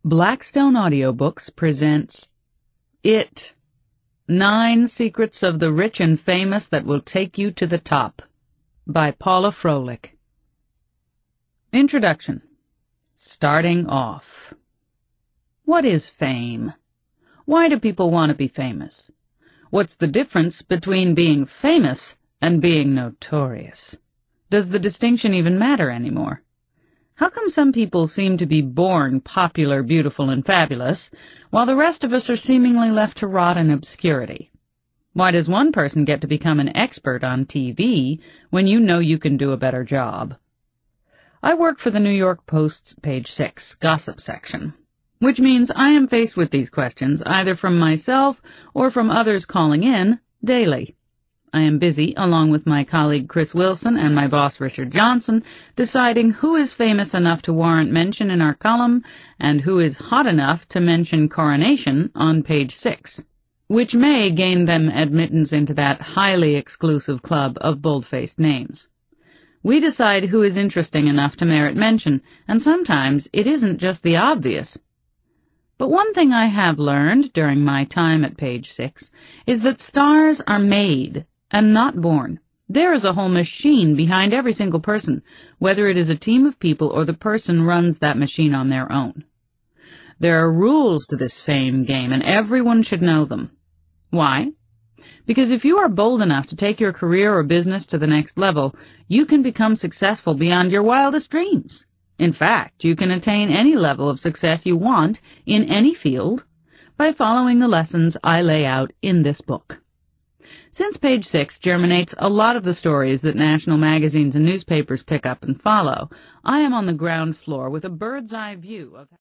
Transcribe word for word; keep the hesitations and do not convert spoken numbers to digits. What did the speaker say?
Blackstone Audiobooks presents It, Nine Secrets of the Rich and Famous That Will Take You to the Top, by Paula Froelich. Introduction. Starting off. What is fame? Why do people want to be famous? What's the difference between being famous and being notorious? Does the distinction even matter anymore? How come some people seem to be born popular, beautiful, and fabulous, while the rest of us are seemingly left to rot in obscurity? Why does one person get to become an expert on T V when you know you can do a better job? I work for the New York Post's Page Six gossip section, which means I am faced with these questions either from myself or from others calling in daily. I am busy, along with my colleague Chris Wilson and my boss Richard Johnson, deciding who is famous enough to warrant mention in our column and who is hot enough to mention coronation on Page Six, which may gain them admittance into that highly exclusive club of bold-faced names. We decide who is interesting enough to merit mention, and sometimes it isn't just the obvious. But one thing I have learned during my time at Page Six is that stars are made and not born. There is a whole machine behind every single person, whether it is a team of people or the person runs that machine on their own. There are rules to this fame game, and everyone should know them. Why? Because if you are bold enough to take your career or business to the next level, you can become successful beyond your wildest dreams. In fact, you can attain any level of success you want in any field by following the lessons I lay out in this book. Since Page Six germinates a lot of the stories that national magazines and newspapers pick up and follow, I am on the ground floor with a bird's-eye view of